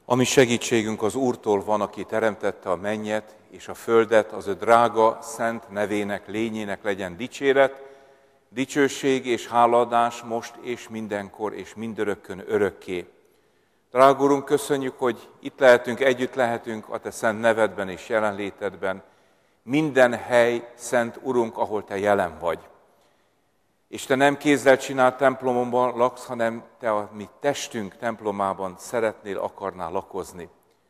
Ami segítségünk az Úrtól van, aki teremtette a mennyet és a földet, az ő drága, szent nevének, lényének legyen dicséret, dicsőség és hálaadás most és mindenkor és mindörökkön örökké. Drága Urunk, köszönjük, hogy itt lehetünk, együtt lehetünk a Te szent nevedben és jelenlétedben. Minden hely, szent Urunk, ahol Te jelen vagy. És Te nem kézzel csinált templomban laksz, hanem Te a mi testünk templomában szeretnél, akarnál lakozni.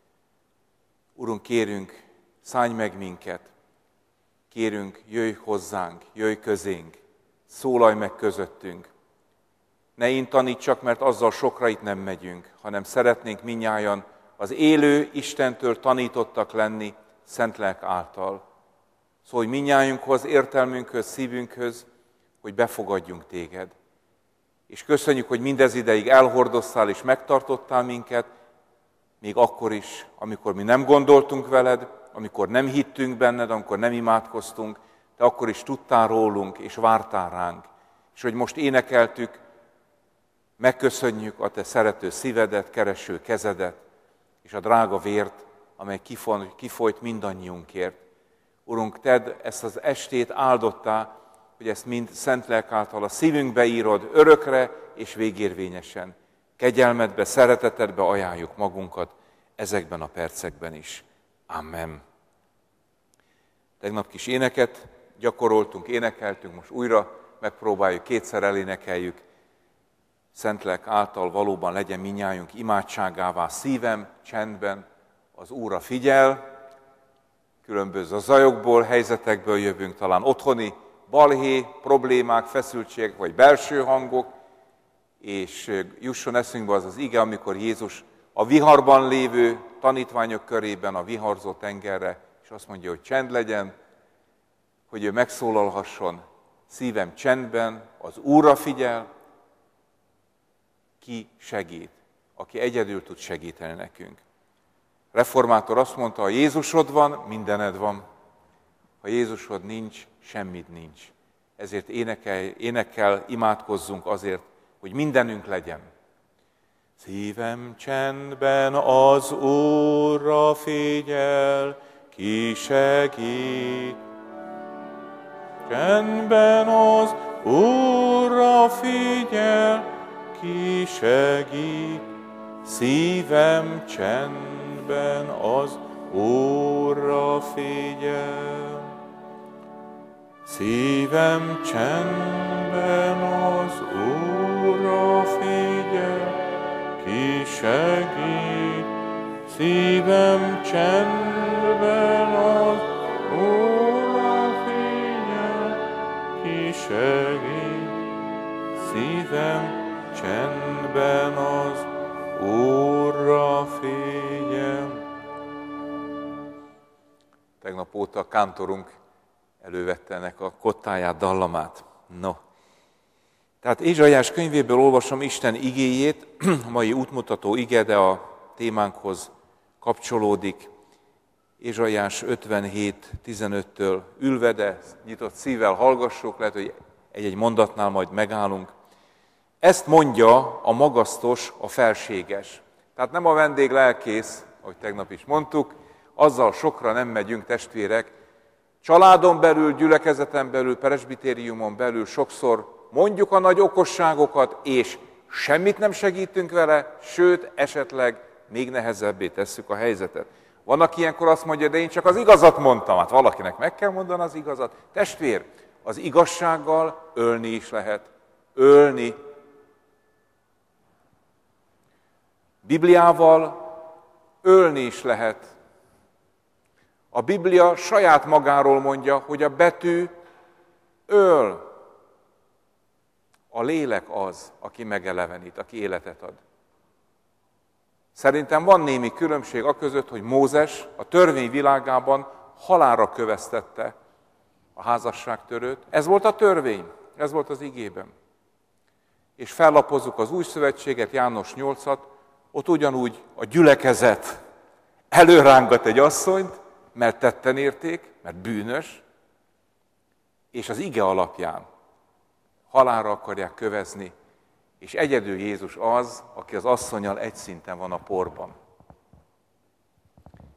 Urunk, kérünk, szállj meg minket. Kérünk, jöjj hozzánk, jöjj közénk, szólalj meg közöttünk. Ne én tanítsak, mert azzal sokra itt nem megyünk, hanem szeretnénk mindnyájan az élő Istentől tanítottak lenni Szentlélek által. Szólj mindnyájunkhoz, értelmünkhöz, szívünkhöz, hogy befogadjunk Téged. És köszönjük, hogy mindez ideig elhordoztál és megtartottál minket, még akkor is, amikor mi nem gondoltunk veled, amikor nem hittünk benned, amikor nem imádkoztunk, Te akkor is tudtál rólunk és vártál ránk. És hogy most énekeltük, megköszönjük a Te szerető szívedet, kereső kezedet, és a drága vért, amely kifolyt mindannyiunkért. Urunk, Tedd ezt az estét áldottá, hogy ezt mind Szentlélek által a szívünkbe írod örökre és végérvényesen. Kegyelmedbe, szeretetedbe ajánljuk magunkat ezekben a percekben is. Amen. Tegnap kis éneket gyakoroltunk, énekeltünk, most újra megpróbáljuk, kétszer elénekeljük. Szentlélek által valóban legyen mindnyájunk imádságává szívem, csendben, az Úrra figyel, különböző zajokból, helyzetekből jövünk, talán otthoni balhé, problémák, feszültségek, vagy belső hangok, és jusson eszünkbe az az ige, amikor Jézus a viharban lévő tanítványok körében a viharzó tengerre, és azt mondja, hogy csend legyen, hogy ő megszólalhasson, szívem csendben, az Úrra figyel, ki segít, aki egyedül tud segíteni nekünk. Reformátor azt mondta, ha Jézusod van, mindened van. Ha Jézusod nincs, semmit nincs. Ezért énekkel imádkozzunk azért, hogy mindenünk legyen. Szívem csendben az Úrra figyel, ki segít. Csendben az Úrra figyel, ki segít. Szívem csendben az Úrra figyel. Szívem csendben az Úrra figyel, ki segít. Szívem csendben az Úrra figyel, ki segít. Szívem csendben az Úrra figyel. Tegnap óta a kántorunk elővette ennek a kottáját, dallamát. No, tehát Ézsaiás könyvéből olvasom Isten igéjét, a mai útmutató ige, de a témánkhoz kapcsolódik. Ézsaiás 57:15-től ülve, de nyitott szívvel hallgassuk, lehet, hogy egy-egy mondatnál majd megállunk. Ezt mondja a magasztos, a felséges. Tehát nem a vendég lelkész, ahogy tegnap is mondtuk, azzal sokra nem megyünk, testvérek. Családon belül, gyülekezeten belül, presbitériumon belül sokszor mondjuk a nagy okosságokat, és semmit nem segítünk vele, sőt, esetleg még nehezebbé tesszük a helyzetet. Van, aki ilyenkor azt mondja, de én csak az igazat mondtam. Hát valakinek meg kell mondani az igazat. Testvér, az igazsággal ölni is lehet. Ölni. Bibliával ölni is lehet. A Biblia saját magáról mondja, hogy a betű öl. A lélek az, aki megelevenít, aki életet ad. Szerintem van némi különbség aközött, hogy Mózes a törvény világában halálra köveztette a házasságtörőt. Ez volt a törvény, ez volt az igében. És fellapozzuk az új szövetséget, János 8-at, ott ugyanúgy a gyülekezet előrángat egy asszonyt, mert tetten érték, mert bűnös, és az ige alapján halálra akarják kövezni, és egyedül Jézus az, aki az asszonnyal egy szinten van a porban.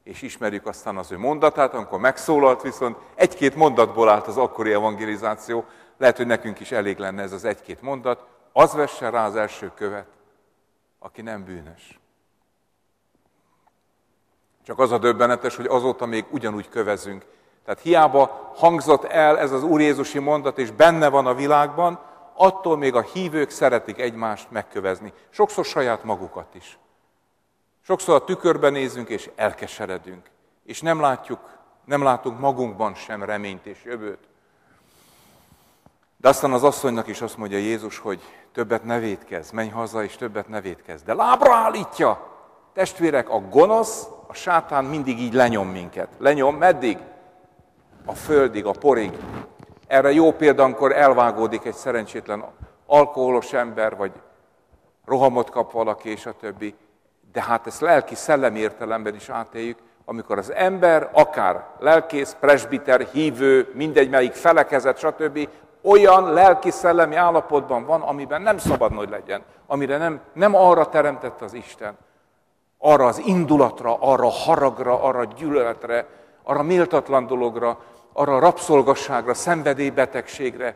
és ismerjük aztán az ő mondatát, amikor megszólalt, viszont egy-két mondatból állt az akkori evangelizáció. Lehet, hogy nekünk is elég lenne ez az egy-két mondat. Az vesse rá az első követ, aki nem bűnös. Csak az a döbbenetes, hogy azóta még ugyanúgy kövezünk. Tehát hiába hangzott el ez az Úr Jézusi mondat, és benne van a világban, attól még a hívők szeretik egymást megkövezni. Sokszor saját magukat is. Sokszor a tükörben nézünk, és elkeseredünk. És nem látunk magunkban sem reményt és jövőt. De aztán az asszonynak is azt mondja Jézus, hogy többet ne vétkezz, menj haza, és többet ne vétkezz. De lábra állítja! Testvérek, a gonosz, a sátán mindig így lenyom minket. Lenyom meddig? A földig, a porig. Erre jó példa, amikor elvágódik egy szerencsétlen alkoholos ember, vagy rohamot kap valaki, és a többi. De hát ezt lelki-szellemi értelemben is átéljük, amikor az ember, akár lelkész, presbiter, hívő, mindegy, melyik felekezet, stb., olyan lelki-szellemi állapotban van, amiben nem szabad, hogy legyen, amire nem arra teremtett az Isten. Arra az indulatra, arra a haragra, arra a gyűlöletre, arra a méltatlan dologra, arra a rabszolgasságra, szenvedélybetegségre.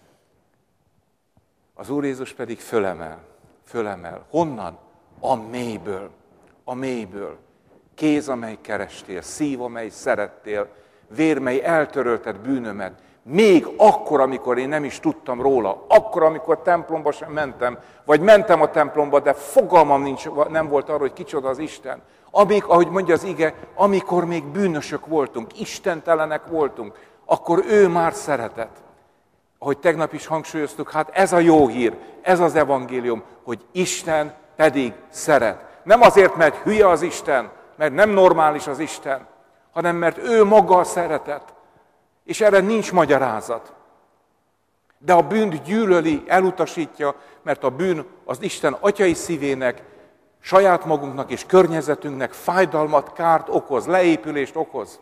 Az Úr Jézus pedig fölemel. Honnan? A mélyből. A mélyből. Kéz, amely kerestél, szív, amely szerettél, vér, mely eltörölted bűnömet. Még akkor, amikor én nem is tudtam róla, akkor, amikor templomba sem mentem, vagy mentem a templomba, de fogalmam nem volt arról, hogy kicsoda az Isten. Ahogy mondja az ige, amikor még bűnösök voltunk, istentelenek voltunk, akkor ő már szeretett. Ahogy tegnap is hangsúlyoztuk, hát ez a jó hír, ez az evangélium, hogy Isten pedig szeret. Nem azért, mert hülye az Isten, mert nem normális az Isten, hanem mert ő maga a szeretet. És erre nincs magyarázat. De a bűnt gyűlöli, elutasítja, mert a bűn az Isten atyai szívének, saját magunknak és környezetünknek fájdalmat, kárt okoz, leépülést okoz.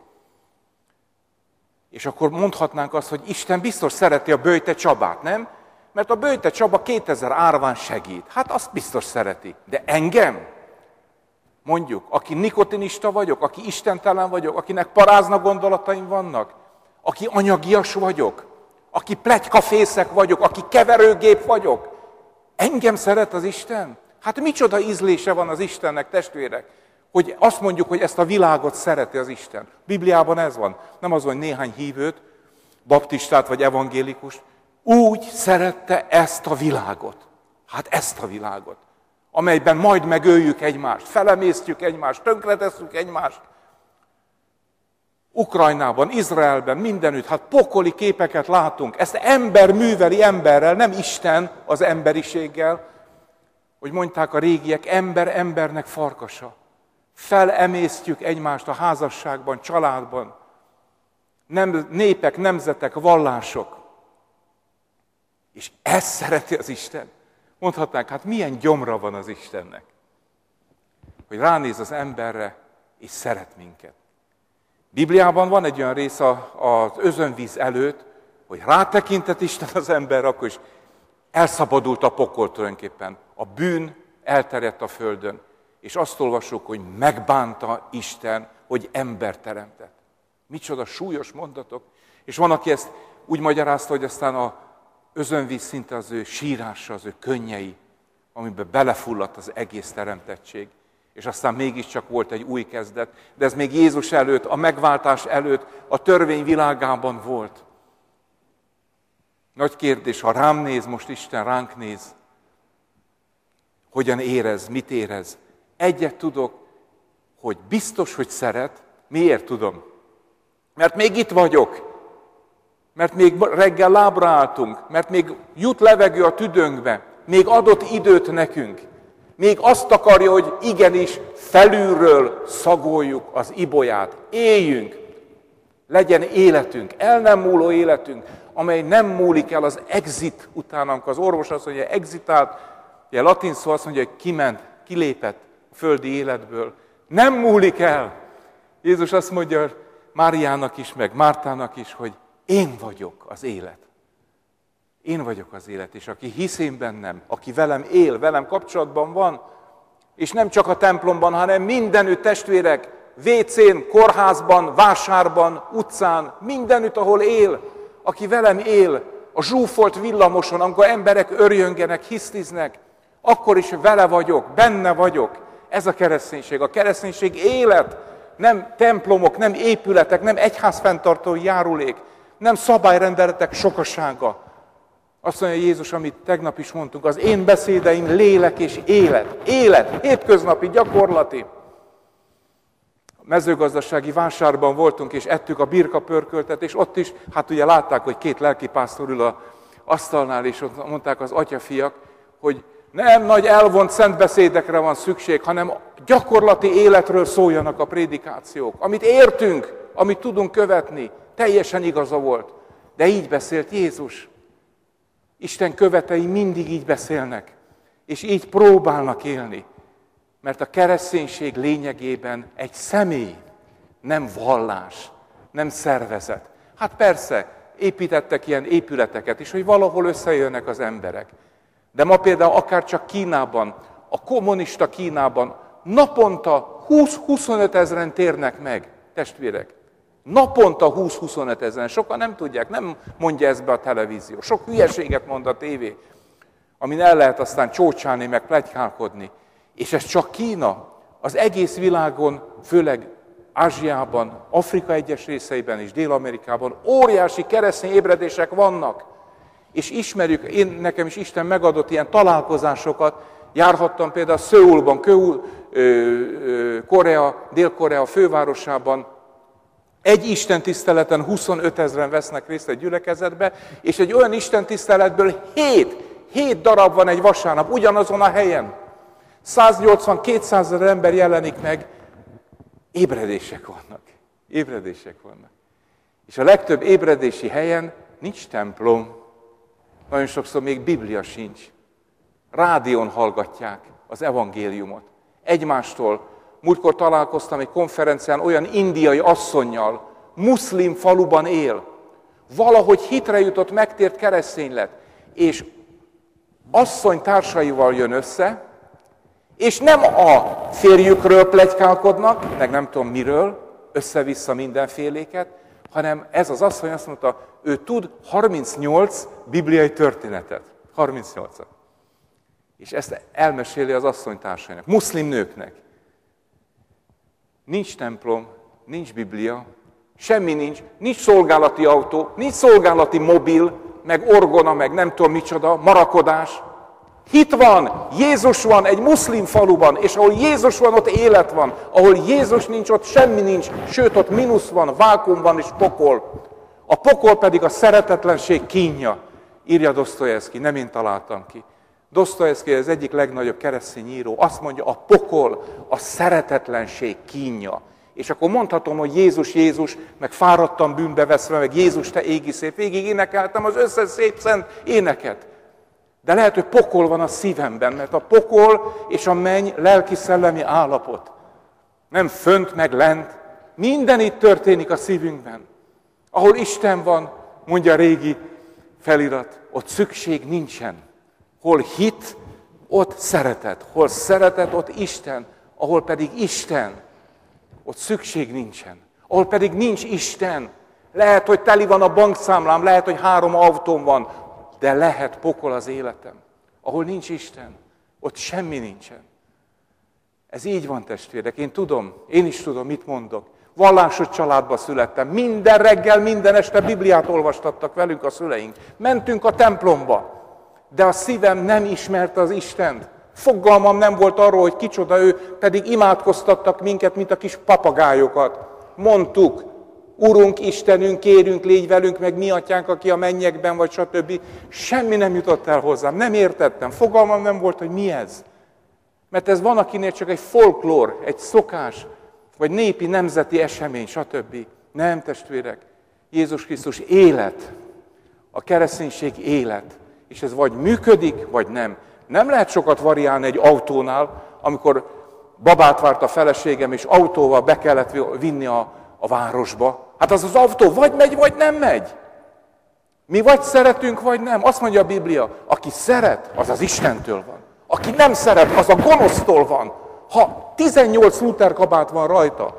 És akkor mondhatnánk azt, hogy Isten biztos szereti a Böjte Csabát, nem? Mert a Böjte Csaba 2000 árván segít. Hát azt biztos szereti. De engem? Mondjuk, aki nikotinista vagyok, aki istentelen vagyok, akinek parázna gondolataim vannak, aki anyagias vagyok, aki pletykafészek vagyok, aki keverőgép vagyok. Engem szeret az Isten? Hát micsoda ízlése van az Istennek, testvérek, hogy azt mondjuk, hogy ezt a világot szereti az Isten. Bibliában ez van. Nem az, hogy néhány hívőt, baptistát vagy evangélikust, úgy szerette ezt a világot. Hát ezt a világot, amelyben majd megöljük egymást, felemésztjük egymást, tönkretesszük egymást. Ukrajnában, Izraelben, mindenütt, hát pokoli képeket látunk. Ezt ember műveli emberrel, nem Isten az emberiséggel. Hogy mondták a régiek, ember embernek farkasa. Felemésztjük egymást a házasságban, családban. Népek, nemzetek, vallások. És ezt szereti az Isten. Mondhatnánk, hát milyen gyomra van az Istennek. Hogy ránéz az emberre, és szeret minket. Bibliában van egy olyan rész az özönvíz előtt, hogy rátekintett Isten az ember, akkor is elszabadult a pokol tulajdonképpen. A bűn elterjedt a földön, és azt olvassuk, hogy megbánta Isten, hogy ember teremtett. Micsoda súlyos mondatok. És van, aki ezt úgy magyarázta, hogy aztán az özönvíz szinte az ő sírása, az ő könnyei, amiben belefulladt az egész teremtettség. És aztán mégiscsak volt egy új kezdet, de ez még Jézus előtt, a megváltás előtt, a törvény világában volt. Nagy kérdés, ha rám néz, most Isten ránk néz, hogyan érez, mit érez? Egyet tudok, hogy biztos, hogy szeret. Miért tudom? Mert még itt vagyok, mert még reggel lábra álltunk, mert még jut levegő a tüdőnkbe, még adott időt nekünk. Még azt akarja, hogy igenis felülről szagoljuk az ibolyát, éljünk, legyen életünk, el nem múló életünk, amely nem múlik el az exit után, amikor az orvos azt mondja, exitált, ugye latin szó azt mondja, hogy kilépett a földi életből. Nem múlik el. Jézus azt mondja Máriának is, meg Mártának is, hogy én vagyok az élet. Én vagyok az élet, és aki hisz én bennem, aki velem él, velem kapcsolatban van, és nem csak a templomban, hanem mindenütt, testvérek, vécén, kórházban, vásárban, utcán, mindenütt, ahol él, aki velem él, a zsúfolt villamoson, amikor emberek örjöngenek, hisztiznek, akkor is vele vagyok, benne vagyok. Ez a kereszténység. A kereszténység élet, nem templomok, nem épületek, nem egyházfenntartói járulék, nem szabályrendeletek sokasága. Azt mondja Jézus, amit tegnap is mondtunk, az én beszédeim lélek és élet. Élet, hétköznapi, gyakorlati. A mezőgazdasági vásárban voltunk, és ettük a birkapörköltet, és ott is, hát ugye látták, hogy két lelkipásztor ül az asztalnál, és ott mondták az atyafiak, hogy nem nagy elvont szentbeszédekre van szükség, hanem gyakorlati életről szóljanak a prédikációk. Amit értünk, amit tudunk követni, teljesen igaza volt. De így beszélt Jézus. Isten követei mindig így beszélnek, és így próbálnak élni. Mert a kereszténység lényegében egy személy, nem vallás, nem szervezet. Hát persze, építettek ilyen épületeket is, hogy valahol összejönnek az emberek. De ma például akár csak Kínában, a kommunista Kínában naponta 20-25 ezeren térnek meg, testvérek. Naponta 20-25 ezeren. Sokan nem tudják, nem mondja ezt be a televízió. Sok hülyeséget mond a tévé, amin el lehet aztán csócsálni, meg pletykálkodni. És ez csak Kína. Az egész világon, főleg Ázsiában, Afrika egyes részeiben és Dél-Amerikában óriási keresztény ébredések vannak. És ismerjük, nekem is Isten megadott ilyen találkozásokat, járhattam például Szöulban, Dél-Korea fővárosában, egy istentiszteleten 25 ezeren vesznek részt egy gyülekezetbe, és egy olyan istentiszteletből 7 darab van egy vasárnap, ugyanazon a helyen. 180-200 ezer ember jelenik meg, ébredések vannak. Ébredések vannak. És a legtöbb ébredési helyen nincs templom. Nagyon sokszor még Biblia sincs. Rádión hallgatják az evangéliumot. Egymástól. Múltkor találkoztam egy konferencián olyan indiai asszonnyal, muszlim faluban él. Valahogy hitre jutott, megtért, keresztény lett. És asszony társaival jön össze, és nem a férjükről pletykálkodnak, meg nem tudom miről, össze-vissza mindenféléket, hanem ez az asszony azt mondta, ő tud 38 bibliai történetet. 38-at. És ezt elmeséli az asszonytársainak, muszlim nőknek. Nincs templom, nincs Biblia, semmi nincs szolgálati autó, nincs szolgálati mobil, meg orgona, meg nem tudom micsoda, marakodás. Hit van, Jézus van egy muszlim faluban, és ahol Jézus van, ott élet van. Ahol Jézus nincs, ott semmi nincs, sőt, ott mínusz van, vákum van és pokol. A pokol pedig a szeretetlenség kínja, írja Dosztojevszky, nem én találtam ki. Dosztojevszky az egyik legnagyobb keresztény író, azt mondja, a pokol a szeretetlenség kínja. És akkor mondhatom, hogy Jézus, meg fáradtam bűnbe veszve, meg Jézus, te égi szép, végig énekeltem az összes szép szent éneket. De lehet, hogy pokol van a szívemben, mert a pokol és a menny lelki-szellemi állapot. Nem fönt meg lent, minden itt történik a szívünkben. Ahol Isten van, mondja a régi felirat, ott szükség nincsen. Hol hit, ott szeretet. Hol szeretet, ott Isten. Ahol pedig Isten, ott szükség nincsen. Ahol pedig nincs Isten. Lehet, hogy teli van a bankszámlám, lehet, hogy 3 autóm van, de lehet pokol az életem. Ahol nincs Isten, ott semmi nincsen. Ez így van, testvérek. Én is tudom, mit mondok. Vallásos családba születtem. Minden reggel, minden este Bibliát olvastattak velünk a szüleink. Mentünk a templomba. De a szívem nem ismerte az Istent. Fogalmam nem volt arról, hogy kicsoda ő, pedig imádkoztattak minket, mint a kis papagájokat. Mondtuk, Urunk, Istenünk, kérünk, légy velünk, meg mi atyánk, aki a mennyekben vagy, stb. Semmi nem jutott el hozzám, nem értettem, fogalmam nem volt, hogy mi ez. Mert ez van, akinél csak egy folklór, egy szokás, vagy népi, nemzeti esemény, stb. Nem, testvérek, Jézus Krisztus élet, a kereszténység élet, és ez vagy működik, vagy nem. Nem lehet sokat variálni egy autónál, amikor babát várt a feleségem, és autóval be kellett vinni a városba. Hát az autó vagy megy, vagy nem megy. Mi vagy szeretünk, vagy nem. Azt mondja a Biblia, aki szeret, az az Istentől van. Aki nem szeret, az a gonosztól van. Ha 18 lúterkabát van rajta,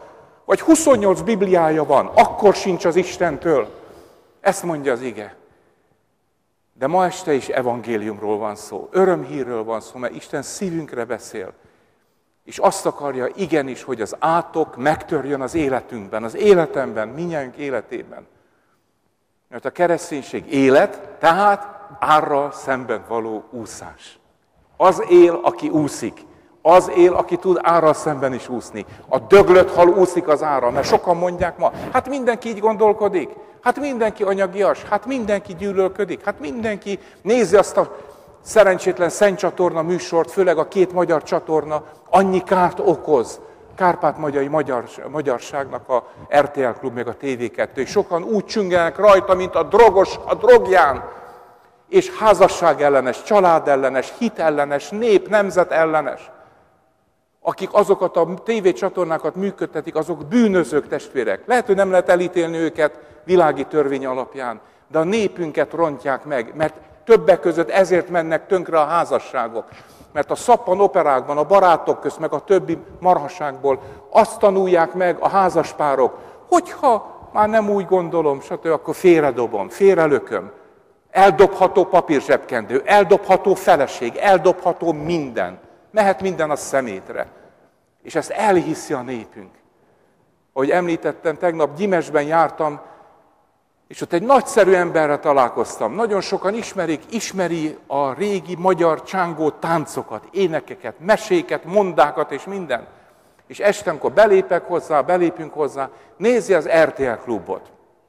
vagy 28 Bibliája van, akkor sincs az Istentől. Ezt mondja az ige. De ma este is evangéliumról van szó, örömhírről van szó, mert Isten szívünkre beszél. És azt akarja igenis, hogy az átok megtörjön az életünkben, az életemben, mindnyájunk életében. Mert a kereszténység élet, tehát árral szemben való úszás. Az él, aki úszik. Az él, aki tud árral szemben is úszni. A döglött hal úszik az árral, mert sokan mondják ma, hát mindenki így gondolkodik, hát mindenki anyagias, hát mindenki gyűlölködik, hát mindenki nézi azt a szerencsétlen Szentcsatorna műsort, főleg a 2 magyar csatorna, annyi kárt okoz kárpát-magyari magyarságnak a RTL Klub, meg a TV2, és sokan úgy csüngelnek rajta, mint a drogos a drogján, és házasság ellenes, család ellenes, hit ellenes, nép, nemzet ellenes. Akik azokat a tévécsatornákat működtetik, azok bűnözők, testvérek. Lehet, hogy nem lehet elítélni őket világi törvény alapján, de a népünket rontják meg, mert többek között ezért mennek tönkre a házasságok. Mert a szappanoperákban, a barátok közt, meg a többi marhaságból azt tanulják meg a házaspárok, hogyha már nem úgy gondolom, stb., akkor félredobom, félrelököm. Eldobható papírzsebkendő, eldobható feleség, eldobható minden. Mehet minden a szemétre. És ezt elhiszi a népünk. Ahogy említettem, tegnap Gyimesben jártam, és ott egy nagyszerű emberrel találkoztam. Nagyon sokan ismeri a régi magyar csángó táncokat, énekeket, meséket, mondákat és minden. És este, amikor belépünk hozzá, nézi az RTL Klubot.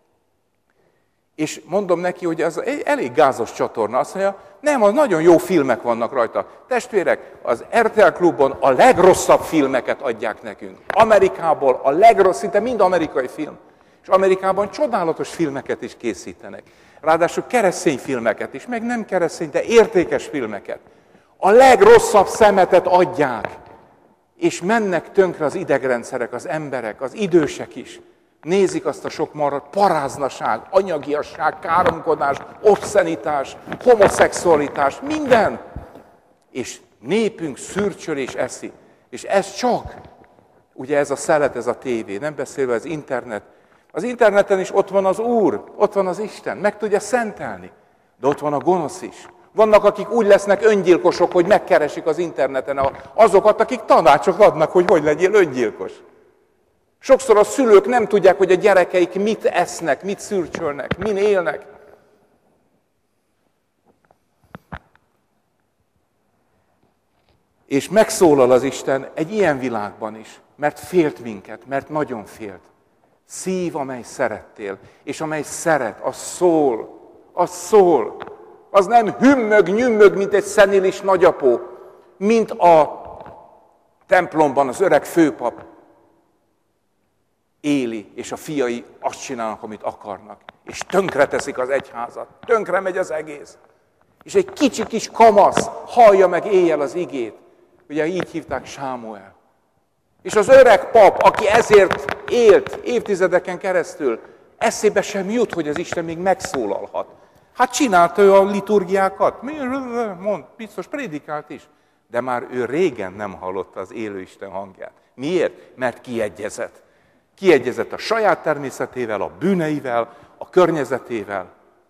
És mondom neki, hogy ez egy elég gázos csatorna. Azt mondja, nem, az nagyon jó filmek vannak rajta. Testvérek, az RTL Klubon a legrosszabb filmeket adják nekünk. Amerikából a legrosszabb, szinte mind amerikai film. És Amerikában csodálatos filmeket is készítenek. Ráadásul keresztény filmeket is, meg nem keresztény, de értékes filmeket. A legrosszabb szemetet adják. És mennek tönkre az idegrendszerek, az emberek, az idősek is. Nézik azt a sok maradt paráznaság, anyagiasság, káromkodás, obszenitás, homoszexualitás, minden. És népünk szürcsöl és eszi. És ez csak, ugye ez a szelet, ez a tévé, nem beszélve az internet. Az interneten is ott van az Úr, ott van az Isten, meg tudja szentelni. De ott van a gonosz is. Vannak, akik úgy lesznek öngyilkosok, hogy megkeresik az interneten azokat, akik tanácsot adnak, hogy legyél öngyilkos. Sokszor a szülők nem tudják, hogy a gyerekeik mit esznek, mit szürcsölnek, min élnek. És megszólal az Isten egy ilyen világban is, mert félt minket, mert nagyon félt. Szív, amely szerettél, és amely szeret, az szól, az szól. Az nem hümmög, nyümmög, mint egy szenilis nagyapó, mint a templomban az öreg főpap. Éli, és a fiai azt csinálnak, amit akarnak. És tönkreteszik az egyházat. Tönkre megy az egész. És egy kicsi kis kamasz hallja meg éjjel az igét. Ugye így hívták Sámuel. És az öreg pap, aki ezért élt évtizedeken keresztül, eszébe sem jut, hogy az Isten még megszólalhat. Hát csinálta ő a liturgiákat, biztos prédikált is. De már ő régen nem hallotta az élő Isten hangját. Miért? Mert kiegyezett. Kiegyezett a saját természetével, a bűneivel, a környezetével.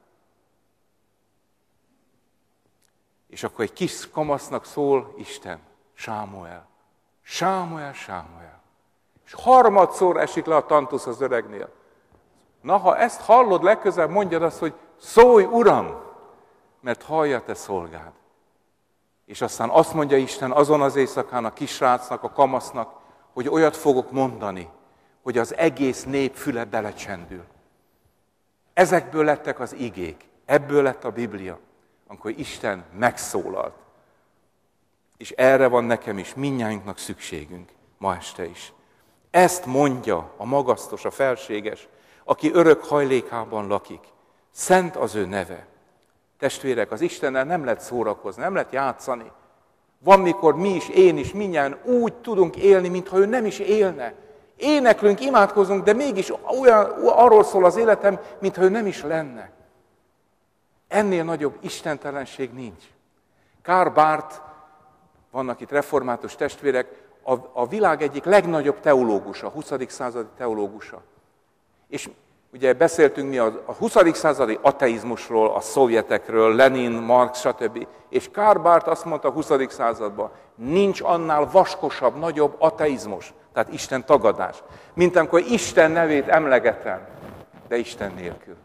És akkor egy kis kamasznak szól Isten, Sámuel. Sámuel, Sámuel. És harmadszor esik le a tantusz az öregnél. Na, ha ezt hallod legközelebb, mondjad azt, hogy szólj, Uram, mert hallja te szolgád. És aztán azt mondja Isten azon az éjszakán a kisrácnak, a kamasznak, hogy olyat fogok mondani, hogy az egész nép füle belecsendül. Ezekből lettek az igék, ebből lett a Biblia, amikor Isten megszólalt. És erre van nekem is, mindnyájunknak szükségünk, ma este is. Ezt mondja a magasztos, a felséges, aki örök hajlékában lakik. Szent az ő neve. Testvérek, az Istennel nem lehet szórakozni, nem lehet játszani. Van, mikor mi is, én is, mindjárt úgy tudunk élni, mintha ő nem is élne. Éneklünk, imádkozunk, de mégis arról szól az életem, mintha ő nem is lenne. Ennél nagyobb istentelenség nincs. Karl Barth, vannak itt református testvérek, a világ egyik legnagyobb teológusa, 20. századi teológusa. És ugye beszéltünk mi a 20. századi ateizmusról, a szovjetekről, Lenin, Marx, stb. És Karl Barth azt mondta a 20. században, nincs annál vaskosabb, nagyobb ateizmus, tehát Isten tagadás, mint amikor Isten nevét emlegetem, de Isten nélkül.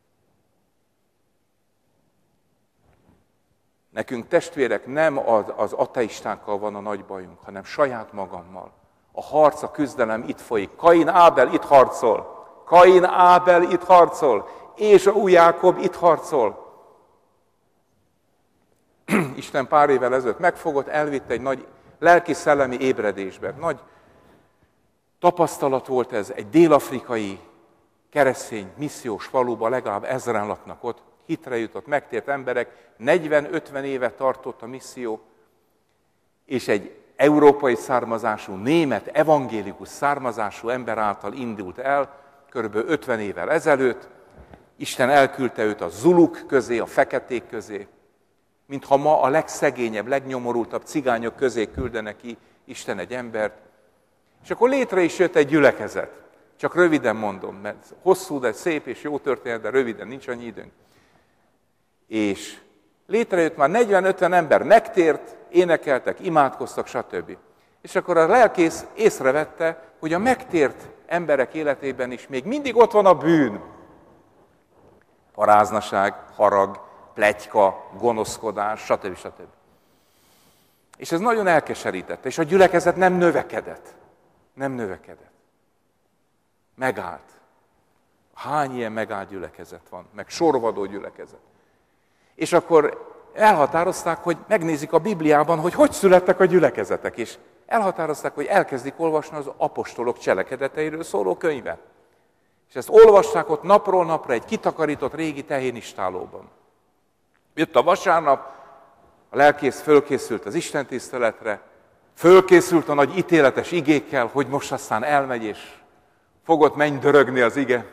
Nekünk testvérek nem az ateistákkal van a nagy bajunk, hanem saját magammal. A harc, a küzdelem itt folyik. Kain Ábel itt harcol. Kain Ábel itt harcol. Ézsau Jákob itt harcol. Isten pár évvel ezelőtt megfogott, elvitt egy nagy lelki-szellemi ébredésbe. Nagy tapasztalat volt ez, egy dél-afrikai keresztény missziós faluban, legalább 1000-en laknak ott, hitre jutott, megtért emberek, 40-50 éve tartott a misszió, és egy európai származású, német, evangélikus származású ember által indult el, kb. 50 évvel ezelőtt. Isten elküldte őt a zuluk közé, a feketék közé, mintha ma a legszegényebb, legnyomorultabb cigányok közé küldene ki Isten egy embert. És akkor létre is jött egy gyülekezet. Csak röviden mondom, mert hosszú, de szép és jó történet, de röviden, nincs annyi időnk. És létrejött már 40-50 ember, megtért, énekeltek, imádkoztak, stb. És akkor a lelkész észrevette, hogy a megtért emberek életében is még mindig ott van a bűn. Paráznaság, harag, pletyka, gonoszkodás, stb. Stb. És ez nagyon elkeserítette, és a gyülekezet nem növekedett. Nem növekedett. Megállt. Hány ilyen megállt gyülekezet van, meg sorvadó gyülekezet. És akkor elhatározták, hogy megnézik a Bibliában, hogy születtek a gyülekezetek, és elhatározták, hogy elkezdik olvasni az apostolok cselekedeteiről szóló könyvet. És ezt olvasták ott napról napra egy kitakarított régi tehénistálóban. Jött a vasárnap, a lelkész fölkészült az istentiszteletre, fölkészült a nagy ítéletes igékkel, hogy most aztán elmegy, és fogott mennydörögni az ige.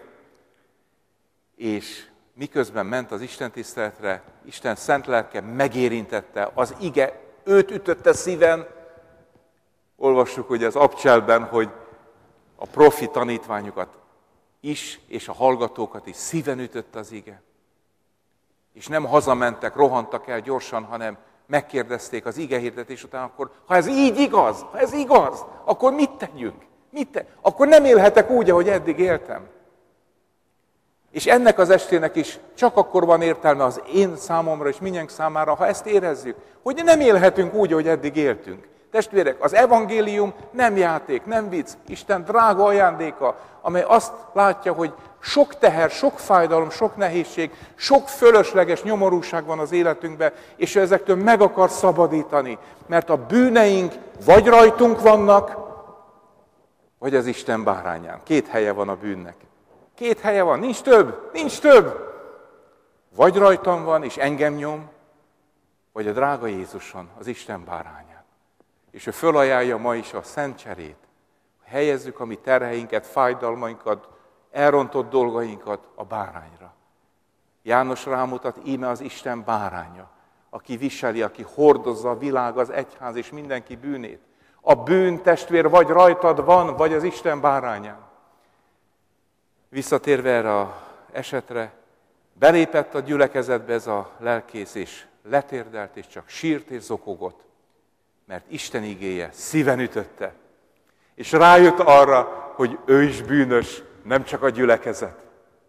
És miközben ment az istentiszteletre, Isten szent lelke megérintette az ige, őt ütötte szíven. Olvassuk ugye az abcselben, hogy a profi tanítványokat is, és a hallgatókat is szíven ütötte az ige. És nem hazamentek, rohantak el gyorsan, hanem megkérdezték az igehirdetés után, akkor ha ez így igaz, akkor mit tegyünk? Akkor nem élhetek úgy, ahogy eddig éltem. És ennek az estének is csak akkor van értelme az én számomra és mindjárt számára, ha ezt érezzük, hogy nem élhetünk úgy, ahogy eddig éltünk. Testvérek, az evangélium nem játék, nem vicc, Isten drága ajándéka, amely azt látja, hogy sok teher, sok fájdalom, sok nehézség, sok fölösleges nyomorúság van az életünkben, és ő ezektől meg akar szabadítani, mert a bűneink vagy rajtunk vannak, vagy az Isten bárányán. 2 helye van a bűnnek. 2 helye van, nincs több. Vagy rajtam van, és engem nyom, vagy a drága Jézuson, az Isten bárányán. És ő fölajánlja ma is a szent cserét. Helyezzük a mi terheinket, fájdalmainkat, elrontott dolgainkat a bárányra. János rámutat, íme az Isten báránya, aki viseli, aki hordozza a világ, az egyház és mindenki bűnét. A bűn, testvér, vagy rajtad van, vagy az Isten bárányán. Visszatérve erre az esetre, belépett a gyülekezetbe ez a lelkész, és letérdelt, és csak sírt és zokogott, mert Isten igéje szíven ütötte. És rájött arra, hogy ő is bűnös, nem csak a gyülekezet.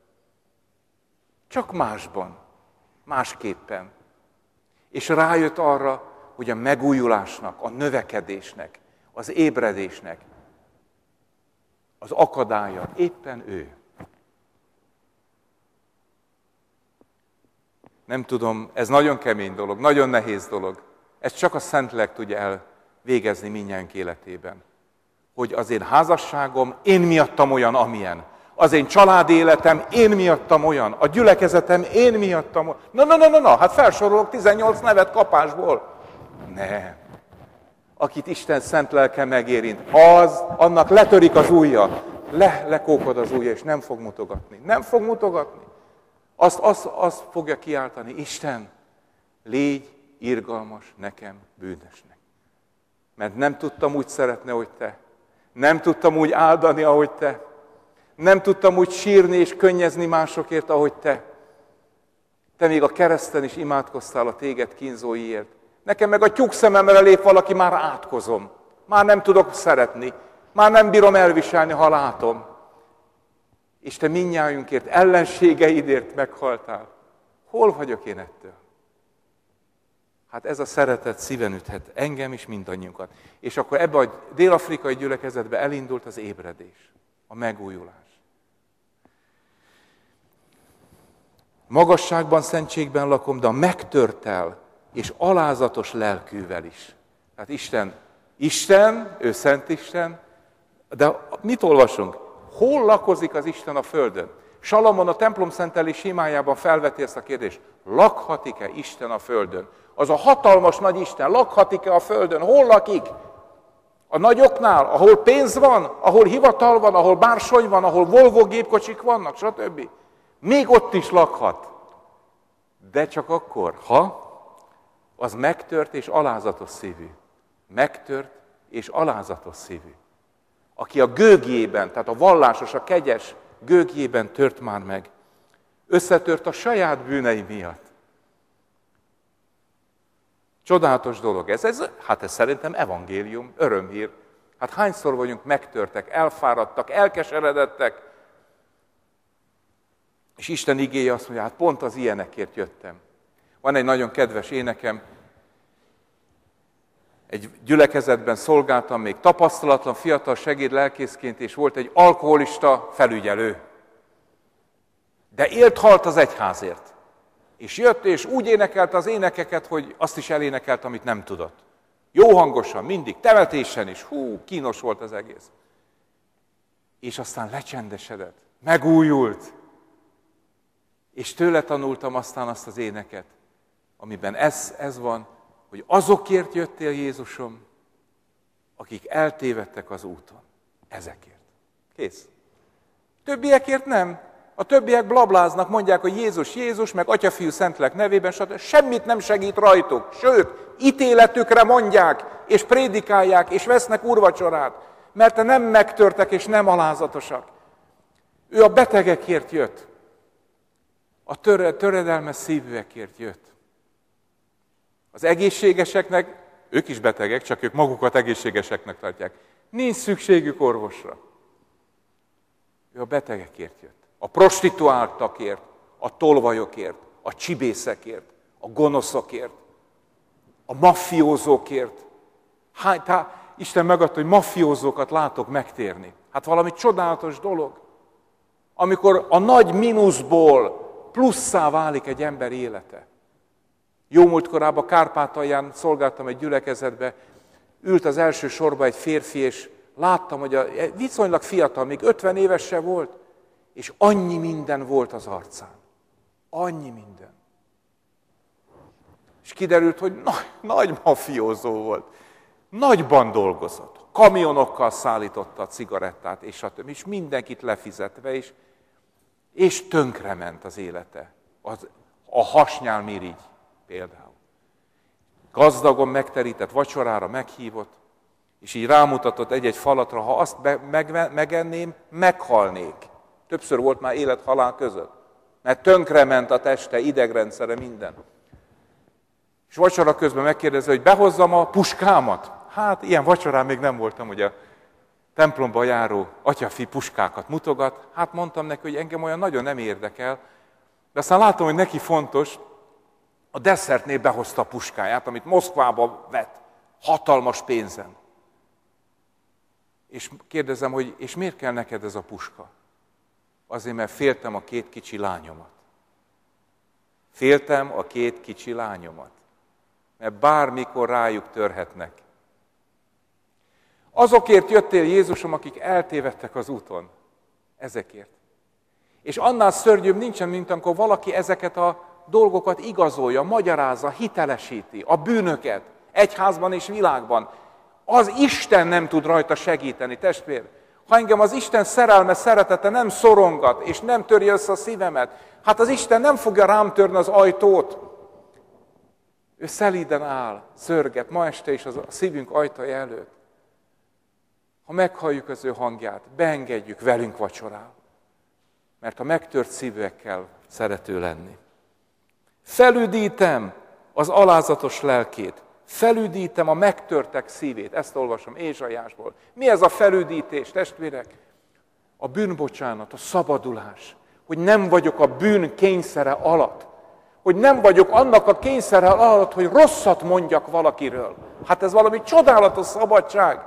Csak másban, másképpen. És rájött arra, hogy a megújulásnak, a növekedésnek, az ébredésnek az akadálya éppen ő. Nem tudom, ez nagyon kemény dolog, nagyon nehéz dolog. Ezt csak a Szentlélek tudja elvégezni mindnyájunk életében. Hogy az én házasságom én miattam olyan, amilyen. Az én családi életem én miattam olyan. A gyülekezetem én miattam olyan. Na, hát felsorolok 18 nevet kapásból. Nem. Akit Isten szent lelke megérint, annak letörik az ujja. Lekókod az ujja, és nem fog mutogatni. Nem fog mutogatni. Azt fogja kiáltani, Isten, légy irgalmas nekem bűnösnek. Mert nem tudtam úgy szeretni, ahogy te. Nem tudtam úgy áldani, ahogy te. Nem tudtam úgy sírni és könnyezni másokért, ahogy te. Te még a kereszten is imádkoztál a téged kínzóiért. Nekem meg a tyúk szememre lép valaki, már átkozom. Már nem tudok szeretni. Már nem bírom elviselni, ha látom. És te mindnyájunkért, ellenségeidért meghaltál. Hol vagyok én ettől? Hát ez a szeretet szíven üthet engem is, mindannyiunkat. És akkor ebbe a dél-afrikai gyülekezetbe elindult az ébredés, a megújulás. Magasságban, szentségben lakom, de a megtörtel és alázatos lelkűvel is. Tehát Isten, ő Szent Isten, de mit olvasunk? Hol lakozik az Isten a földön? Salamon a templom szentelés imájában felveti ezt a kérdést. Lakhatik-e Isten a földön? Az a hatalmas nagy Isten lakhatik-e a földön? Hol lakik? A nagyoknál, ahol pénz van, ahol hivatal van, ahol bársony van, ahol Volvo gépkocsik vannak, stb. Még ott is lakhat. De csak akkor, ha az megtört és alázatos szívű. Megtört és alázatos szívű. Aki a gőgjében, tehát a vallásos, a kegyes gőgjében tört már meg. Összetört a saját bűnei miatt. Csodálatos dolog ez. Hát ez szerintem evangélium, örömhír. Hát hányszor vagyunk megtörtek, elfáradtak, elkeseredettek. És Isten igéje azt mondja, hát pont az ilyenekért jöttem. Van egy nagyon kedves énekem, egy gyülekezetben szolgáltam még tapasztalatlan, fiatal segédlelkészként, és volt egy alkoholista felügyelő. De élt-halt az egyházért. És jött, és úgy énekelte az énekeket, hogy azt is elénekelt, amit nem tudott. Jó hangosan, mindig, temetésen is. Kínos volt az egész. És aztán lecsendesedett, megújult. És tőle tanultam aztán azt az éneket, amiben ez van, hogy azokért jöttél, Jézusom, akik eltévedtek az úton. Ezekért. Kész. Többiekért nem. A többiek blabláznak, mondják, hogy Jézus, Jézus, meg Atya, Fiú, Szentlélek nevében, stb. Semmit nem segít rajtuk. Sőt, ítéletükre mondják, és prédikálják, és vesznek úrvacsorát, mert nem megtörtek, és nem alázatosak. Ő a betegekért jött. A töredelmes szívűekért jött. Az egészségeseknek, ők is betegek, csak ők magukat egészségeseknek tartják. Nincs szükségük orvosra. Ő a betegekért jött. A prostituáltakért, a tolvajokért, a csibészekért, a gonoszokért, a maffiózókért. Isten megadta, hogy maffiózókat látok megtérni. Hát valami csodálatos dolog. Amikor a nagy mínuszból plusszá válik egy ember élete. Jó múltkorában Kárpátalján szolgáltam egy gyülekezetbe, ült az első sorba egy férfi, és láttam, hogy viszonylag fiatal, még 50 éves se volt, és annyi minden volt az arcán. Annyi minden. És kiderült, hogy nagy mafiózó volt. Nagyban dolgozott. Kamionokkal szállította a cigarettát, és stb. És mindenkit lefizetve, és tönkrement az élete. A hasnyálmirigy például. Gazdagon megterített vacsorára meghívott, és így rámutatott egy-egy falatra, ha azt megenném, meghalnék. Többször volt már élet-halál között. Mert tönkrement a teste, idegrendszere, minden. És vacsora közben megkérdezi, hogy behozzam a puskámat. Hát ilyen vacsorán még nem voltam, hogy a templomba járó atyafi puskákat mutogat. Hát mondtam neki, hogy engem olyan nagyon nem érdekel. De aztán látom, hogy neki fontos, a desszertnél behozta a puskáját, amit Moszkvába vett, hatalmas pénzen. És kérdezem, hogy és miért kell neked ez a puska? Azért, mert féltem a 2 kicsi lányomat. Féltem a 2 kicsi lányomat. Mert bármikor rájuk törhetnek. Azokért jöttél, Jézusom, akik eltévedtek az úton. Ezekért. És annál szörnyűbb nincsen, mint amikor valaki ezeket a dolgokat igazolja, magyarázza, hitelesíti, a bűnöket, egyházban és világban. Az Isten nem tud rajta segíteni, testvér. Ha engem az Isten szerelme, szeretete nem szorongat, és nem törje össze a szívemet, hát az Isten nem fogja rám törni az ajtót. Ő szelíden áll, zörget, ma este is a szívünk ajtaja előtt. Ha meghalljuk az ő hangját, beengedjük, velünk vacsorál. Mert a megtört szívűekkel szerető lenni. Felüdítem az alázatos lelkét. Felüdítem a megtörtek szívét. Ezt olvasom Ézsaiásból. Mi ez a felüdítés, testvérek? A bűnbocsánat, a szabadulás. Hogy nem vagyok a bűn kényszere alatt. Hogy nem vagyok annak a kényszere alatt, hogy rosszat mondjak valakiről. Hát ez valami csodálatos szabadság.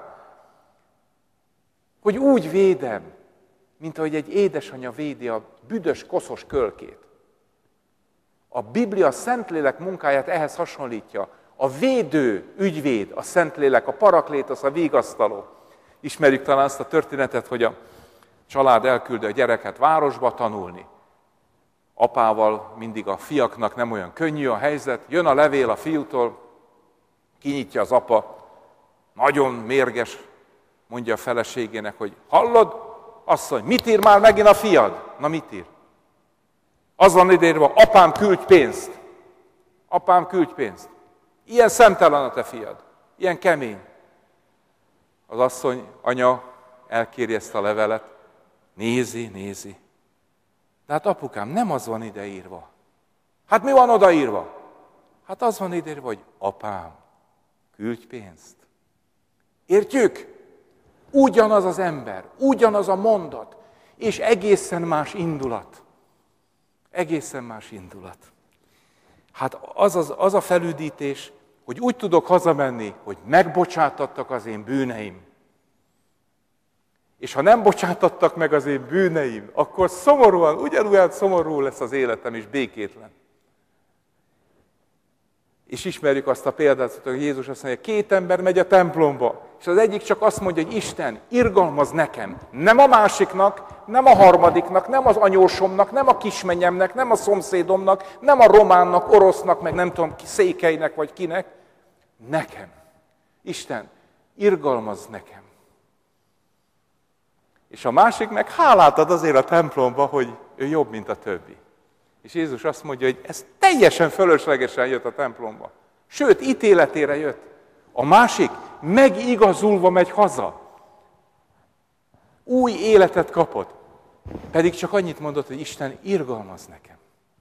Hogy úgy védem, mint ahogy egy édesanyja védi a büdös, koszos kölkét. A Biblia a Szentlélek munkáját ehhez hasonlítja. A védő ügyvéd, a Szentlélek, a paraklétosz, a vigasztaló. Ismerjük talán azt a történetet, hogy a család elküldi a gyereket városba tanulni. Apával mindig a fiaknak nem olyan könnyű a helyzet. Jön a levél a fiútól, kinyitja az apa, nagyon mérges, mondja a feleségének, hogy hallod, asszony, mit ír már megint a fiad? Na mit ír? Az van írva, apám küldj pénzt. Apám küldj pénzt. Ilyen szemtelen a te fiad. Ilyen kemény. Az asszony, anya elkéri ezt a levelet. Nézi. De hát apukám, nem az van ideírva. Hát mi van odaírva? Hát az van ideírva, hogy apám, küldj pénzt. Értjük? Ugyanaz az ember, ugyanaz a mondat, és egészen más indulat. Egészen más indulat. Hát az a felüdítés, hogy úgy tudok hazamenni, hogy megbocsátattak az én bűneim. És ha nem bocsátattak meg az én bűneim, akkor szomorúan, ugyanolyan szomorú lesz az életem, és békétlen. És ismerjük azt a példát, hogy Jézus azt mondja, 2 ember megy a templomba, és az egyik csak azt mondja, hogy Isten, irgalmaz nekem. Nem a másiknak, nem a harmadiknak, nem az anyósomnak, nem a kismenyemnek, nem a szomszédomnak, nem a románnak, orosznak, meg nem tudom, székelynek vagy kinek. Nekem. Isten, irgalmaz nekem. És a másik meg hálát ad azért a templomba, hogy ő jobb, mint a többi. És Jézus azt mondja, hogy ez teljesen fölöslegesen jött a templomba. Sőt, ítéletére jött. A másik megigazulva megy haza. Új életet kapott. Pedig csak annyit mondott, hogy Isten irgalmaz nekem.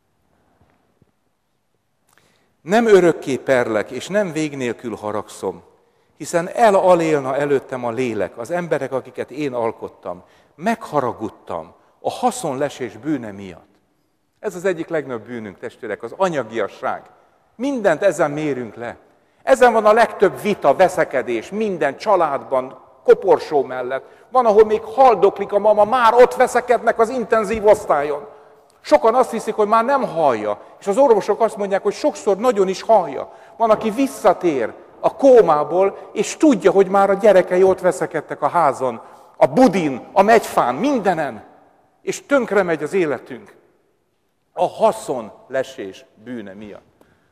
Nem örökké perlek, és nem vég nélkül haragszom, hiszen elalélna előttem a lélek, az emberek, akiket én alkottam. Megharagudtam a haszonlesés bűne miatt. Ez az egyik legnagyobb bűnünk, testvérek, az anyagiasság. Mindent ezen mérünk le. Ezen van a legtöbb vita, veszekedés, minden családban, koporsó mellett. Van, ahol még haldoklik a mama, már ott veszekednek az intenzív osztályon. Sokan azt hiszik, hogy már nem hallja, és az orvosok azt mondják, hogy sokszor nagyon is hallja. Van, aki visszatér a kómából, és tudja, hogy már a gyerekei ott veszekedtek a házon, a budin, a megyfán, mindenen, és tönkre megy az életünk. A haszonlesés bűne miatt.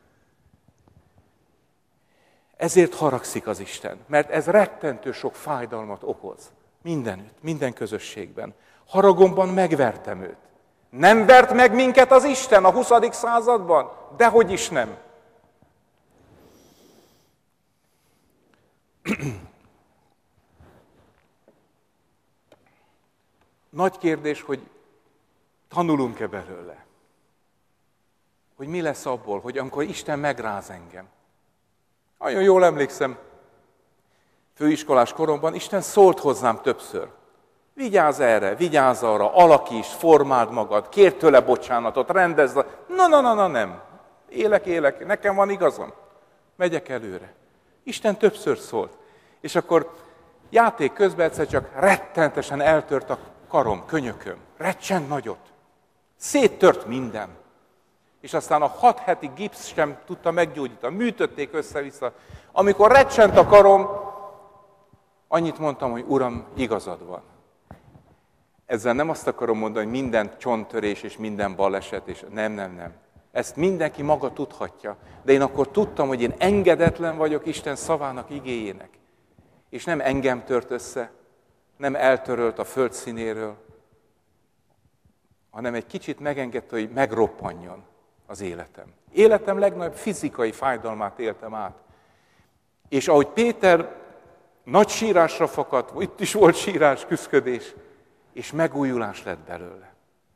Ezért haragszik az Isten, mert ez rettentő sok fájdalmat okoz. Mindenütt, minden közösségben. Haragomban megvertem őt. Nem vert meg minket az Isten a 20. században? Dehogy is nem. Nagy kérdés, hogy tanulunk-e belőle? Hogy mi lesz abból, hogy amikor Isten megráz engem. Nagyon jól emlékszem, főiskolás koromban Isten szólt hozzám többször. Vigyázz erre, vigyázz arra, alakítsd, formáld magad, kérj tőle bocsánatot, rendezd. Nem. Élek, nekem van igazam. Megyek előre. Isten többször szólt. És akkor játék közben egyszer csak rettentesen eltört a karom, könyököm. Recsent nagyot. Széttört minden. És aztán a 6 heti gipsz sem tudta meggyógyítani. Műtötték össze-vissza. Amikor recsent a karom, annyit mondtam, hogy Uram, igazad van. Ezzel nem azt akarom mondani, hogy minden csonttörés és minden baleset, és nem. Ezt mindenki maga tudhatja. De én akkor tudtam, hogy én engedetlen vagyok Isten szavának, igéjének. És nem engem tört össze, nem eltörölt a föld színéről, hanem egy kicsit megengedte, hogy megroppanjon az életem. Életem legnagyobb fizikai fájdalmát éltem át. És ahogy Péter nagy sírásra fakadt, itt is volt sírás, küszködés, és megújulás lett belőle.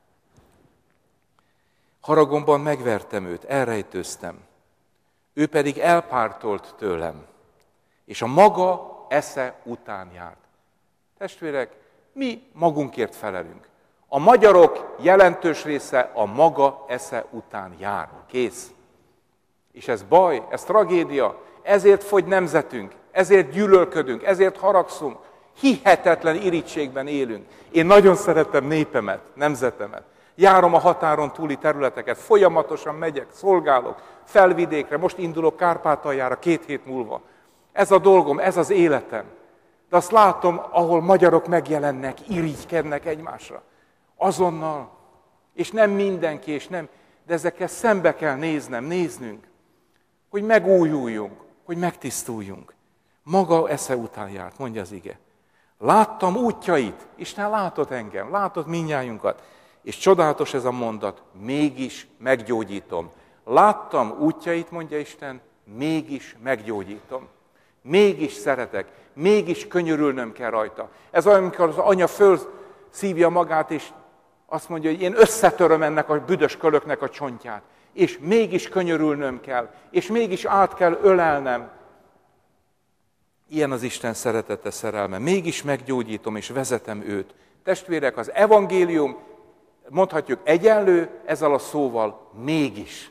Haragomban megvertem őt, elrejtőztem. Ő pedig elpártolt tőlem, és a maga esze után járt. Testvérek, mi magunkért felelünk. A magyarok jelentős része a maga esze után jár. Kész. És ez baj, ez tragédia, ezért fogy nemzetünk, ezért gyűlölködünk, ezért haragszunk, hihetetlen irítségben élünk. Én nagyon szeretem népemet, nemzetemet. Járom a határon túli területeket, folyamatosan megyek, szolgálok, felvidékre, most indulok Kárpátaljára 2 hét múlva. Ez a dolgom, ez az életem. De azt látom, ahol magyarok megjelennek, irigykednek egymásra. Azonnal. És nem mindenki, de ezekkel szembe kell néznünk, hogy megújuljunk, hogy megtisztuljunk. Maga esze után járt, mondja az ige. Láttam útjait, Isten látott engem, látott mindnyájunkat. És csodálatos ez a mondat, mégis meggyógyítom. Láttam útjait, mondja Isten, mégis meggyógyítom. Mégis szeretek, mégis könyörülnöm kell rajta. Ez olyan, amikor az anya fölszívja magát, és azt mondja, hogy én összetöröm ennek a büdös kölöknek a csontját. És mégis könyörülnöm kell, és mégis át kell ölelnem. Ilyen az Isten szeretete, szerelme. Mégis meggyógyítom, és vezetem őt. Testvérek, az evangélium, mondhatjuk egyenlő ezzel a szóval, mégis.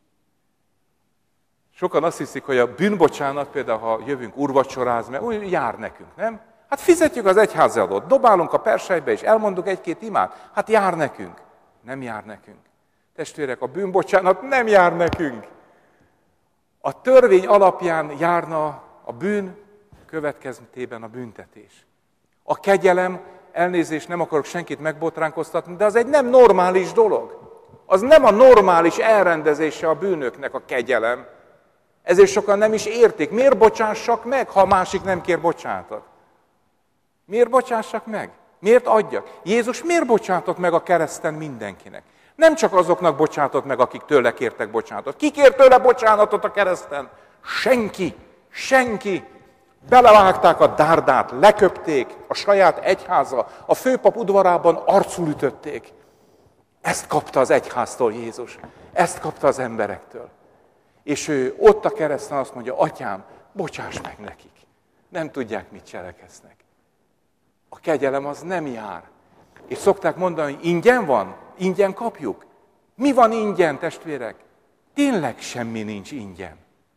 Sokan azt hiszik, hogy a bűnbocsánat, például ha jövünk úrvacsorázni, mert úgy jár nekünk, nem? Hát fizetjük az egyházi adót, dobálunk a persejbe, és elmondunk 1-2 imát, hát jár nekünk. Nem jár nekünk. Testvérek, a bűnbocsánat nem jár nekünk. A törvény alapján járna a bűn következtében a büntetés. A kegyelem, elnézést, nem akarok senkit megbotránkoztatni, de az egy nem normális dolog. Az nem a normális elrendezése a bűnöknek a kegyelem. Ezért sokan nem is értik. Miért bocsássak meg, ha a másik nem kér bocsánatot? Miért bocsássak meg? Miért adjak? Jézus miért bocsátott meg a kereszten mindenkinek? Nem csak azoknak bocsátott meg, akik tőle kértek bocsánatot. Ki kért tőle bocsánatot a kereszten? Senki. Senki. Belevágták a dárdát, leköpték a saját egyháza, a főpap udvarában arcul ütötték. Ezt kapta az egyháztól Jézus. Ezt kapta az emberektől. És ő ott a kereszten azt mondja, atyám, bocsáss meg nekik. Nem tudják, mit cselekeznek. A kegyelem az nem jár. És szokták mondani, hogy ingyen van? Ingyen kapjuk? Mi van ingyen, testvérek? Tényleg semmi nincs ingyen.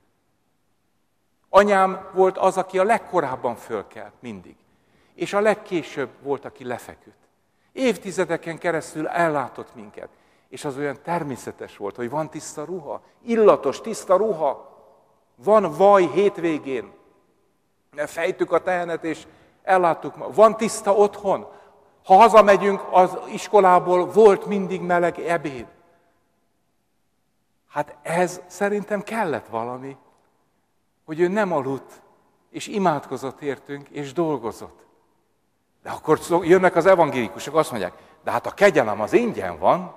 Anyám volt az, aki a legkorábban fölkelt mindig. És a legkésőbb volt, aki lefeküdt. Évtizedeken keresztül ellátott minket. És az olyan természetes volt, hogy van tiszta ruha, illatos, tiszta ruha. Van vaj hétvégén. Fejtük a tehenet, és elláttuk. Van tiszta otthon. Ha hazamegyünk az iskolából, volt mindig meleg ebéd. Hát ez szerintem kellett valami, hogy ő nem aludt, és imádkozott értünk, és dolgozott. De akkor jönnek az evangélikusok, azt mondják, de hát a kegyelem az ingyen van.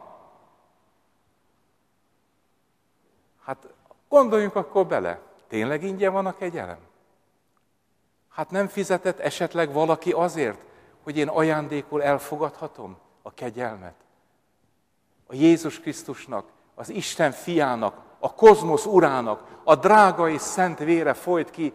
Hát gondoljunk akkor bele, tényleg ingyen van a kegyelem? Hát nem fizetett esetleg valaki azért, hogy én ajándékul elfogadhatom a kegyelmet? A Jézus Krisztusnak, az Isten fiának, a kozmosz urának, a drága és szent vére folyt ki,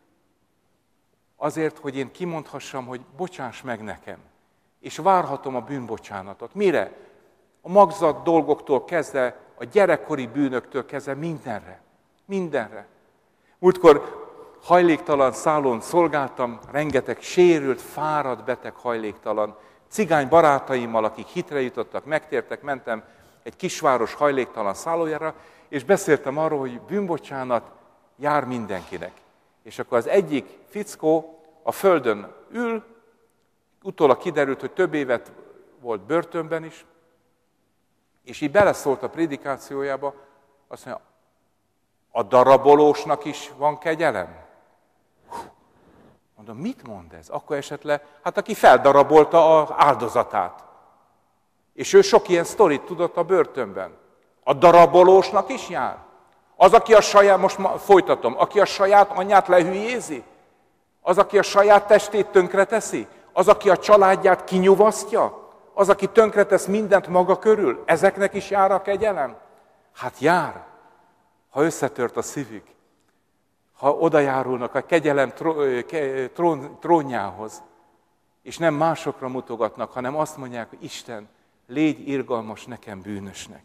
azért, hogy én kimondhassam, hogy bocsáss meg nekem, és várhatom a bűnbocsánatot. Mire? A magzat dolgoktól kezdve, a gyerekkori bűnöktől kezdve mindenre. Mindenre. Múltkor hajléktalan szállón szolgáltam, rengeteg sérült, fáradt, beteg hajléktalan. Cigány barátaimmal, akik hitre jutottak, megtértek, mentem egy kisváros hajléktalan szállójára, és beszéltem arról, hogy bűnbocsánat jár mindenkinek. És akkor az egyik fickó a földön ül, utólag kiderült, hogy több évet volt börtönben is, és így beleszólt a prédikációjába, azt mondja, a darabolósnak is van kegyelem? Mondom, mit mond ez? Akkor esetleg, hát aki feldarabolta az áldozatát. És ő sok ilyen sztorit tudott a börtönben. A darabolósnak is jár? Az, aki a saját, most folytatom, aki a saját anyját lehülyézi? Az, aki a saját testét tönkreteszi? Az, aki a családját kinyuvasztja? Az, aki tönkretesz mindent maga körül? Ezeknek is jár a kegyelem? Hát jár, ha összetört a szívük. Ha odajárulnak a kegyelem trónjához, és nem másokra mutogatnak, hanem azt mondják, hogy Isten, légy irgalmas nekem bűnösnek.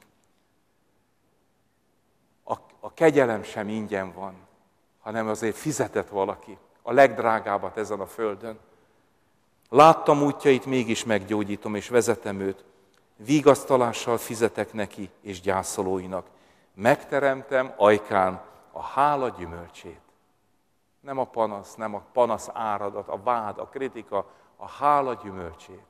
A kegyelem sem ingyen van, hanem azért fizetett valaki, a legdrágábbat ezen a földön. Láttam útjait, mégis meggyógyítom, és vezetem őt. Vigasztalással fizetek neki és gyászolóinak. Megteremtem ajkán a hála gyümölcsét. Nem a panasz, nem a panasz áradat, a vád, a kritika, a hála gyümölcsét.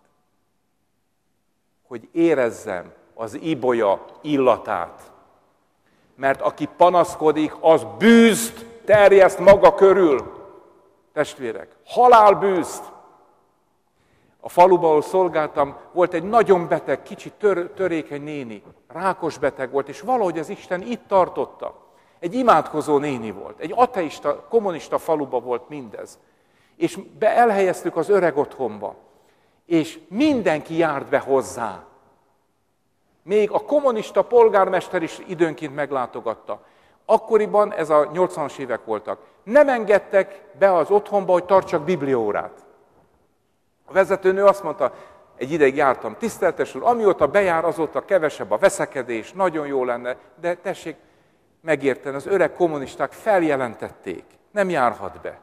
Hogy érezzem az ibolya illatát. Mert aki panaszkodik, az bűzt terjeszt maga körül. Testvérek, halálbűzt. A faluban, ahol szolgáltam, volt egy nagyon beteg, kicsit törékeny néni. Rákos beteg volt, és valahogy az Isten itt tartotta. Egy imádkozó néni volt. Egy ateista, kommunista faluba volt mindez. És elhelyeztük az öreg otthonba. És mindenki járt be hozzá. Még a kommunista polgármester is időnként meglátogatta. Akkoriban, ez a 80-as évek voltak, nem engedtek be az otthonba, hogy tartsak bibliaórát. A vezetőnő azt mondta, egy ideig jártam, tiszteltes úr, amióta bejár, azóta kevesebb a veszekedés, nagyon jó lenne, de tessék megérteni, az öreg kommunisták feljelentették, nem járhat be.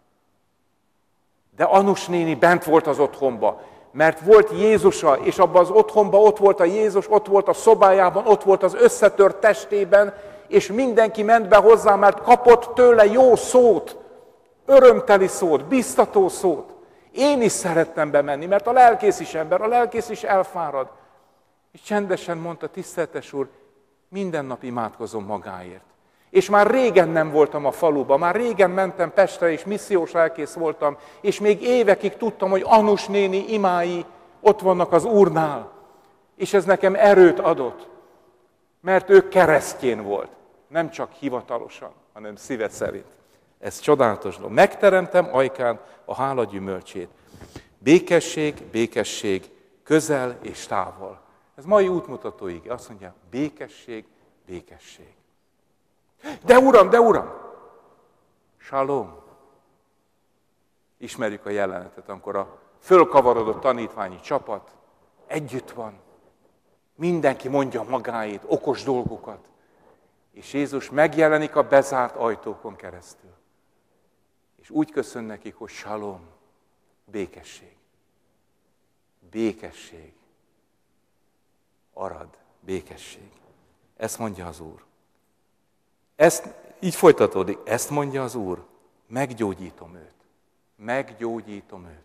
De Anus néni bent volt az otthonba, mert volt Jézusa, és abban az otthonban ott volt a Jézus, ott volt a szobájában, ott volt az összetört testében, és mindenki ment be hozzá, mert kapott tőle jó szót, örömteli szót, biztató szót. Én is szerettem bemenni, mert a lelkész is ember, a lelkész is elfárad. És csendesen mondta, tiszteltes úr, minden nap imádkozom magáért. És már régen nem voltam a faluban, már régen mentem Pestre, és missziós lelkész voltam, és még évekig tudtam, hogy Anus néni imái ott vannak az Úrnál. És ez nekem erőt adott, mert ő keresztjén volt. Nem csak hivatalosan, hanem szíve szerint. Ez csodálatos dolog. Megteremtem ajkán a hála gyümölcsét. Békesség, békesség, közel és távol. Ez mai útmutató ige. Azt mondja, békesség, békesség. De uram! Shalom. Ismerjük a jelenetet, amikor a fölkavarodott tanítványi csapat együtt van. Mindenki mondja magáét, okos dolgokat. És Jézus megjelenik a bezárt ajtókon keresztül. És úgy köszön nekik, hogy shalom, békesség. Békesség. Arad, békesség. Ezt mondja az Úr. Így folytatódik, ezt mondja az Úr, meggyógyítom őt. Meggyógyítom őt.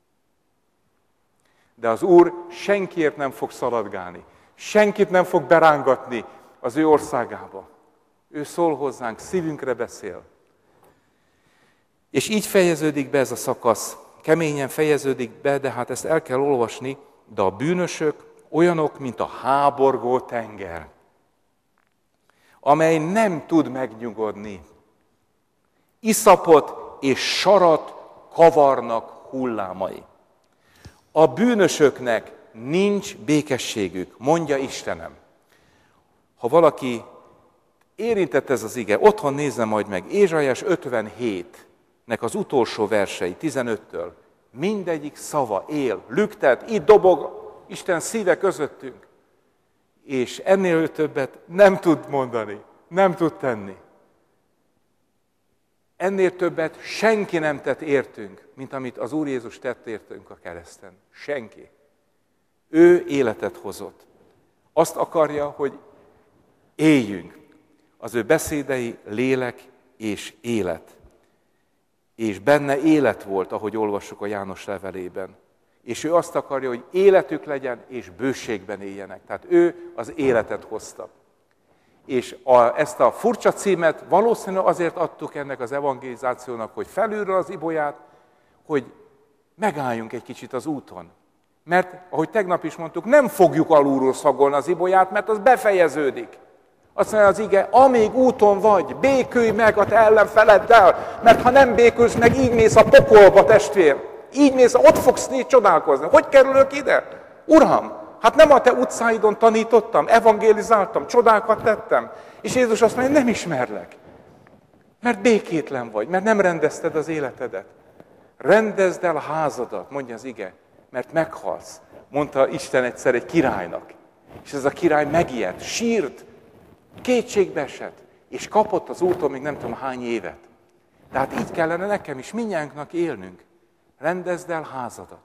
De az Úr senkiért nem fog szaladgálni. Senkit nem fog berángatni az ő országába. Ő szól hozzánk, szívünkre beszél. És így fejeződik be ez a szakasz. Keményen fejeződik be, de hát ezt el kell olvasni, de a bűnösök olyanok, mint a háborgó tenger, amely nem tud megnyugodni. Iszapot és sarat kavarnak hullámai. A bűnösöknek nincs békességük, mondja Istenem. Ha valaki érintett ez az ige, otthon nézze majd meg, Ézsaiás 57-nek az utolsó versei, 15-től. Mindegyik szava él, lüktet, itt dobog Isten szíve közöttünk. És ennél többet nem tud mondani, nem tud tenni. Ennél többet senki nem tett értünk, mint amit az Úr Jézus tett értünk a kereszten. Senki. Ő életet hozott. Azt akarja, hogy éljünk. Az ő beszédei lélek és élet. És benne élet volt, ahogy olvassuk a János levelében. És ő azt akarja, hogy életük legyen, és bőségben éljenek. Tehát ő az életet hozta. És ezt a furcsa címet valószínűleg azért adtuk ennek az evangelizációnak, hogy felülről az ibolyát, hogy megálljunk egy kicsit az úton. Mert, ahogy tegnap is mondtuk, nem fogjuk alulról szagolni az ibolyát, mert az befejeződik. Azt mondja az ige, amíg úton vagy, békülj meg a te ellenfeleddel, mert ha nem békülsz meg, így mész a pokolba, testvér. Így mész, ott fogsz csodálkozni. Hogy kerülök ide? Uram, hát nem a te utcáidon tanítottam, evangélizáltam, csodákat tettem. És Jézus azt mondja, nem ismerlek. Mert békétlen vagy, mert nem rendezted az életedet. Rendezd el a házadat, mondja az ige, mert meghalsz. Mondta Isten egyszer egy királynak. És ez a király megijedt, sírt, kétségbe esett, és kapott az úton még nem tudom hány évet. Tehát így kellene nekem is mindnyájunknak élnünk. Rendezd el házadat.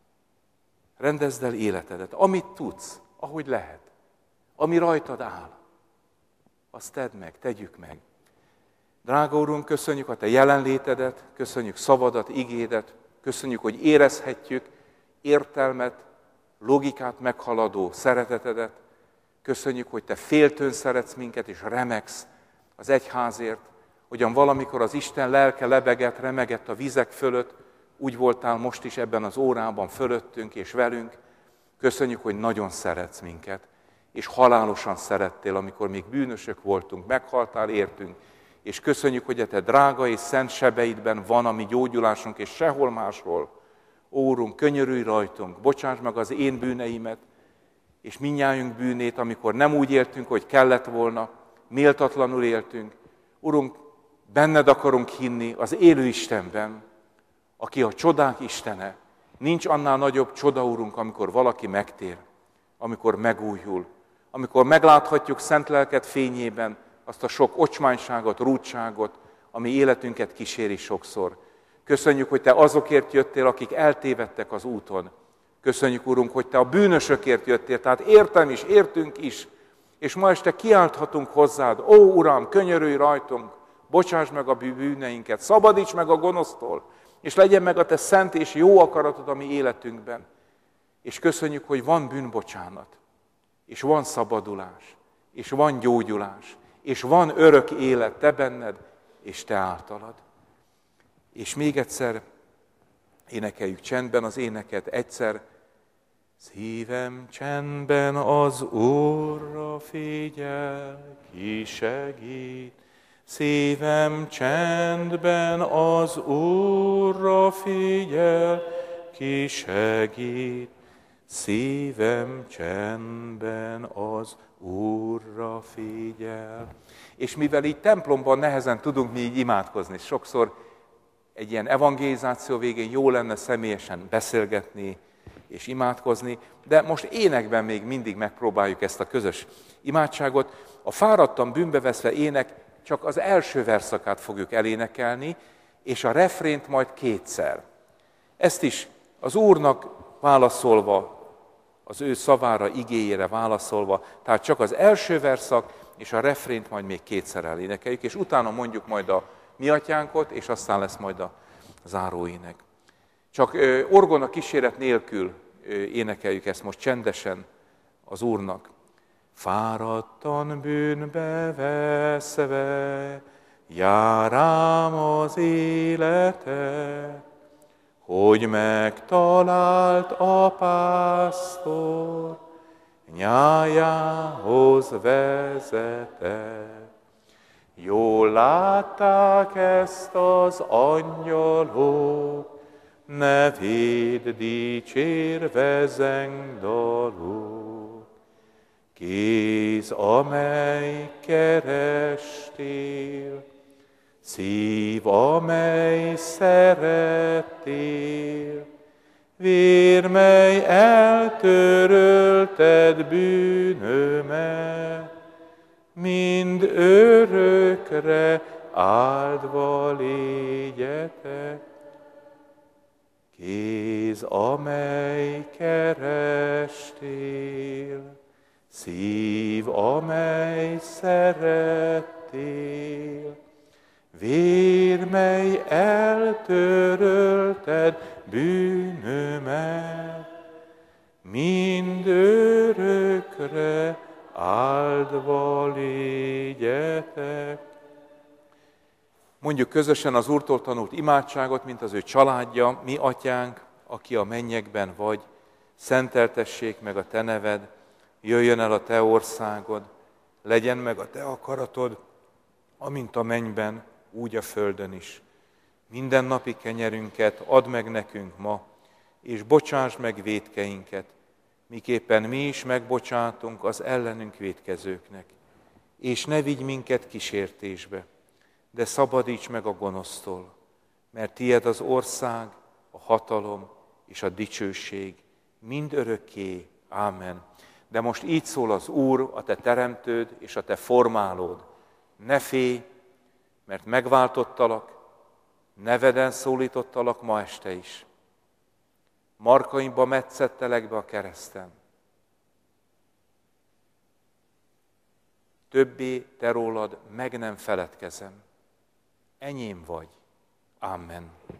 Rendezd el életedet. Amit tudsz, ahogy lehet. Ami rajtad áll. Azt tedd meg, tegyük meg. Drága Urunk, köszönjük a te jelenlétedet, köszönjük szavadat, igédet, köszönjük, hogy érezhetjük értelmet, logikát meghaladó szeretetedet. Köszönjük, hogy te féltőn szeretsz minket, és remegsz az egyházért, hogyan valamikor az Isten lelke lebegett, remegett a vizek fölött, úgy voltál most is ebben az órában fölöttünk és velünk. Köszönjük, hogy nagyon szeretsz minket, és halálosan szerettél, amikor még bűnösök voltunk, meghaltál értünk, és köszönjük, hogy a te drága és szent sebeidben van a mi gyógyulásunk, és sehol máshol. Ó, Urunk, könyörülj rajtunk, bocsáss meg az én bűneimet, és mindnyájunk bűnét, amikor nem úgy éltünk, hogy kellett volna, méltatlanul éltünk. Urunk, benned akarunk hinni, az élő Istenben, aki a csodák Istene. Nincs annál nagyobb csoda, Urunk, amikor valaki megtér, amikor megújul, amikor megláthatjuk szent lelked fényében azt a sok ocsmányságot, rúdságot, ami életünket kíséri sokszor. Köszönjük, hogy te azokért jöttél, akik eltévedtek az úton. Köszönjük, Urunk, hogy te a bűnösökért jöttél, tehát értem is, értünk is, és ma este kiálthatunk hozzád. Ó, Uram, könyörülj rajtunk, bocsáss meg a bűneinket, szabadíts meg a gonosztól, és legyen meg a te szent és jó akaratod a mi életünkben. És köszönjük, hogy van bűnbocsánat, és van szabadulás, és van gyógyulás, és van örök élet te benned, és te általad. És még egyszer énekeljük csendben az éneket, egyszer. Szívem csendben az Úrra figyel, ki segít. Szívem csendben az Úrra figyel, ki segít. Szívem csendben az Úrra figyel. És mivel így templomban nehezen tudunk mi így imádkozni, sokszor egy ilyen evangelizáció végén jó lenne személyesen beszélgetni és imádkozni, de most énekben még mindig megpróbáljuk ezt a közös imádságot. A fáradtan bűnbeveszve ének csak az első verszakát fogjuk elénekelni, és a refrént majd kétszer. Ezt is az Úrnak válaszolva, az ő szavára, igéjére válaszolva, tehát csak az első verszak, és a refrént majd még kétszer elénekeljük, és utána mondjuk majd a mi atyánkot, és aztán lesz majd a záróének. Csak orgona kíséret nélkül énekeljük ezt most csendesen az Úrnak. Fáradtan bűnbe veszve, jár rám az élete, hogy megtalált a pásztor, nyájához vezete. Jól látták ezt az angyalok, nevét dicsérve zengdalok. Kéz, amely kerestél, szív, amely szerettél, vér, mely eltörölted bűnömet, mind örökre áldva légyetek. Kéz, amely kerestél, szív, amely szerettél, vér, mely eltörölted bűnömet, mind örökre áldva légyetek. Mondjuk közösen az Úrtól tanult imádságot, mint az ő családja, mi atyánk, aki a mennyekben vagy, szenteltessék meg a te neved, jöjjön el a te országod, legyen meg a te akaratod, amint a mennyben, úgy a földön is. Mindennapi kenyerünket add meg nekünk ma, és bocsásd meg vétkeinket, miképpen mi is megbocsátunk az ellenünk vétkezőknek. És ne vigy minket kísértésbe, de szabadíts meg a gonosztól, mert tied az ország, a hatalom és a dicsőség mind örökké. Ámen. De most így szól az Úr, a te teremtőd és a te formálód. Ne félj, mert megváltottalak, neveden szólítottalak ma este is. Markaimba metszettelek be a kereszten. Többé te rólad meg nem feledkezem. Enyém vagy. Amen.